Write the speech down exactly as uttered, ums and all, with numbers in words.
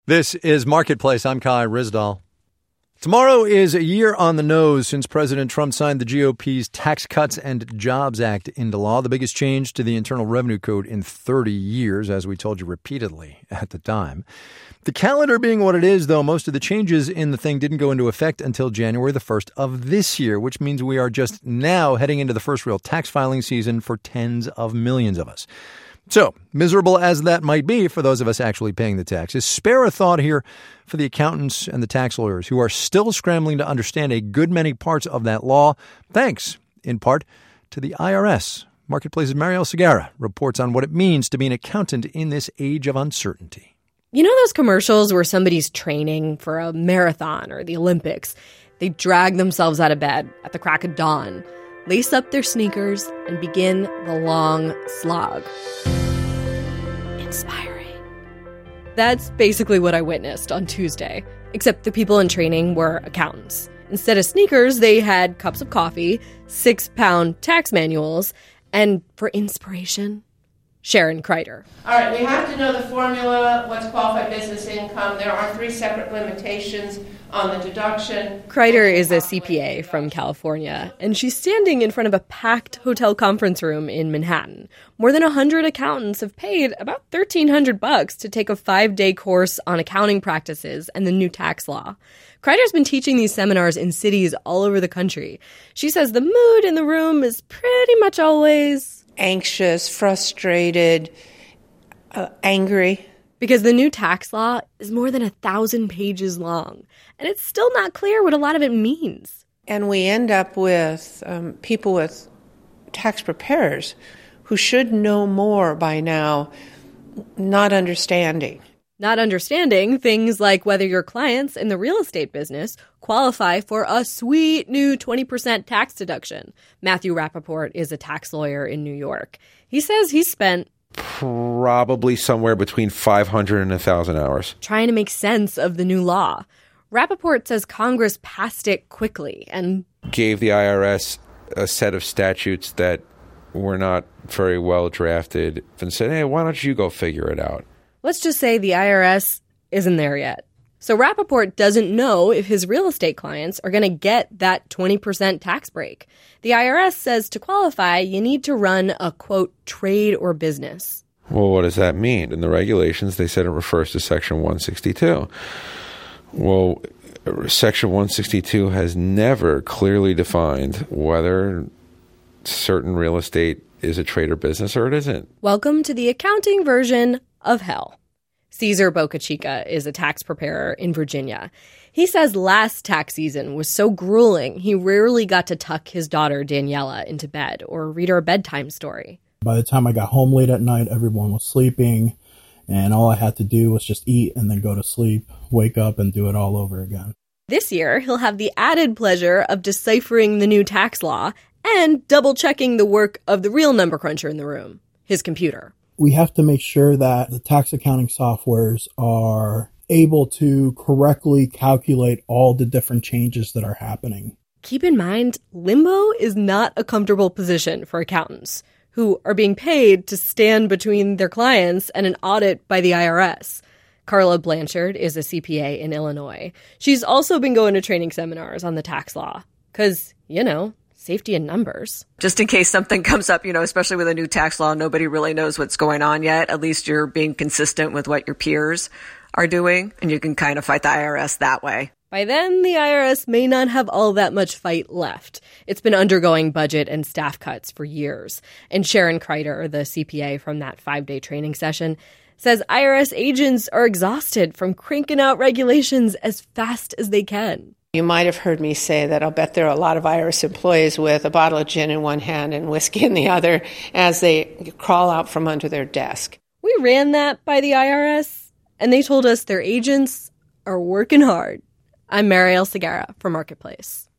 This is Marketplace. I'm Kai Ryssdal. Tomorrow is a year on the nose since President Trump signed the G O P's Tax Cuts and Jobs Act into law, the biggest change to the Internal Revenue Code in thirty years, as we told you repeatedly at the time. The calendar being what it is, though, most of the changes in the thing didn't go into effect until January the first of this year, which means we are just now heading into the first real tax filing season for tens of millions of us. So, miserable as that might be for those of us actually paying the taxes, spare a thought here for the accountants and the tax lawyers who are still scrambling to understand a good many parts of that law, thanks, in part, to the I R S. Marketplace's Marielle Segarra reports on what it means to be an accountant in this age of uncertainty. You know those commercials where somebody's training for a marathon or the Olympics? They drag themselves out of bed at the crack of dawn, lace up their sneakers, and begin the long slog. Inspiring. That's basically what I witnessed on Tuesday, except the people in training were accountants. Instead of sneakers, they had cups of coffee, six-pound tax manuals, and for inspiration, Sharon Kreider. All right, we have to know the formula, what's qualified business income. There are three separate limitations on the deduction. Kreider is a C P A from California, and she's standing in front of a packed hotel conference room in Manhattan. More than one hundred accountants have paid about thirteen hundred bucks to take a five-day course on accounting practices and the new tax law. Kreider's been teaching these seminars in cities all over the country. She says the mood in the room is pretty much always anxious, frustrated, uh, angry. Because the new tax law is more than a thousand pages long, and it's still not clear what a lot of it means. And we end up with um, people with tax preparers who should know more by now, not understanding. Not understanding things like whether your clients in the real estate business qualify for a sweet new twenty percent tax deduction. Matthew Rappaport is a tax lawyer in New York. He says he spent probably somewhere between five hundred and one thousand hours trying to make sense of the new law. Rappaport says Congress passed it quickly and gave the I R S a set of statutes that were not very well drafted and said, hey, why don't you go figure it out? Let's just say the I R S isn't there yet. So Rappaport doesn't know if his real estate clients are going to get that twenty percent tax break. The I R S says to qualify, you need to run a, quote, trade or business. Well, what does that mean? In the regulations, they said it refers to Section one sixty-two. Well, Section one sixty-two has never clearly defined whether certain real estate is a trade or business or it isn't. Welcome to the accounting version of hell. Cesar Bocachica is a tax preparer in Virginia. He says last tax season was so grueling, he rarely got to tuck his daughter Daniela into bed or read her a bedtime story. By the time I got home late at night, everyone was sleeping, and all I had to do was just eat and then go to sleep, wake up, and do it all over again. This year, he'll have the added pleasure of deciphering the new tax law and double-checking the work of the real number cruncher in the room, his computer. We have to make sure that the tax accounting softwares are able to correctly calculate all the different changes that are happening. Keep in mind, limbo is not a comfortable position for accountants who are being paid to stand between their clients and an audit by the I R S. Carla Blanchard is a C P A in Illinois. She's also been going to training seminars on the tax law because, you know, safety in numbers. Just in case something comes up, you know, especially with a new tax law, nobody really knows what's going on yet. At least you're being consistent with what your peers are doing, and you can kind of fight the I R S that way. By then, the I R S may not have all that much fight left. It's been undergoing budget and staff cuts for years. And Sharon Kreider, the C P A from that five-day training session, says I R S agents are exhausted from cranking out regulations as fast as they can. You might have heard me say that I'll bet there are a lot of I R S employees with a bottle of gin in one hand and whiskey in the other as they crawl out from under their desk. We ran that by the I R S, and they told us their agents are working hard. I'm Marielle Segarra for Marketplace.